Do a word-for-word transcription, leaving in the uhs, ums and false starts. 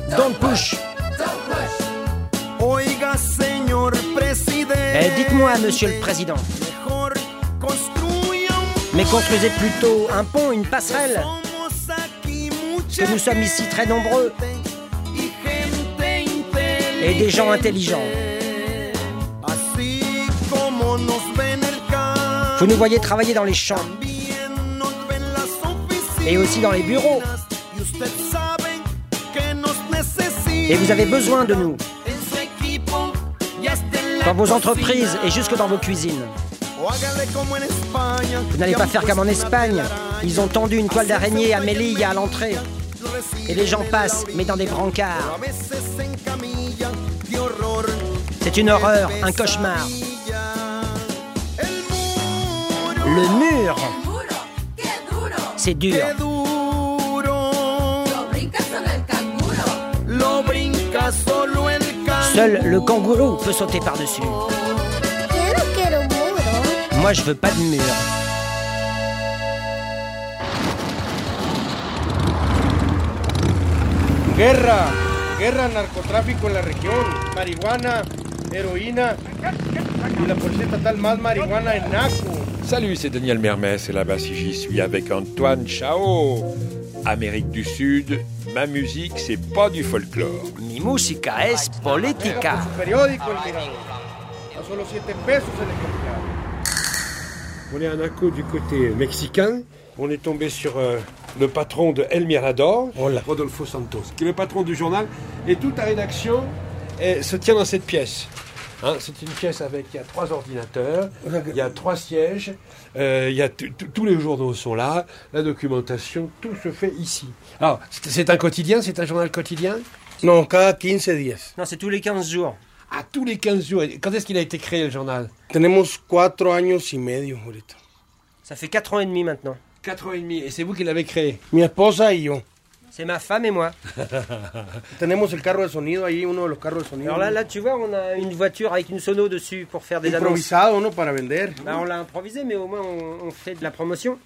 Don't push. Eh, dites-moi, monsieur le président. Mais construisez plutôt un pont, une passerelle. Parce que nous sommes ici très nombreux. Et des gens intelligents. Vous nous voyez travailler dans les champs. Et aussi dans les bureaux. Et vous avez besoin de nous. Dans vos entreprises et jusque dans vos cuisines. Vous n'allez pas faire comme en Espagne. Ils ont tendu une toile d'araignée à Melilla à l'entrée. Et les gens passent, mais dans des brancards. C'est une horreur, un cauchemar. Le mur, c'est dur. Seul le kangourou peut sauter par-dessus. Moi, je veux pas de mur. Guerra, guerra, narcotráfico en la región, marihuana, heroïna y la policía estatal más marihuana en Naco. Salut, c'est Daniel Mermès et là-bas si j'y suis avec Antoine Chao. Amérique du Sud, ma musique c'est pas du folklore. Mi música es política. Periódico El Mirador. A solo siete pesos el ejemplar. On est à Naco du côté mexicain. On est tombé sur euh, le patron de El Mirador, Hola. Rodolfo Santos, qui est le patron du journal. Et toute la rédaction est, se tient dans cette pièce. Hein, c'est une pièce avec, il y a trois ordinateurs, il y a trois sièges, euh, il y a t- t- tous les journaux sont là, la documentation, tout se fait ici. Alors, c'est, c'est un quotidien, c'est un journal quotidien? Non, cada quinze días. Non, c'est tous les quinze jours. À tous les quinze jours. Quand est-ce qu'il a été créé, le journal? Tenemos cuatro años y medio ahorita. Ça fait quatre ans et demi maintenant. Quatre ans et demi, et c'est vous qui l'avez créé? Mi esposa y yo. C'est ma femme et moi. Tenemos el carro de sonido ahí, uno de los carros de sonido. Alors là, là, tu vois, on a une voiture avec une sono dessus pour faire des annonces. Improvisado, ¿no? Para vender. Bah, on l'a improvisé, mais au moins on, on fait de la promotion.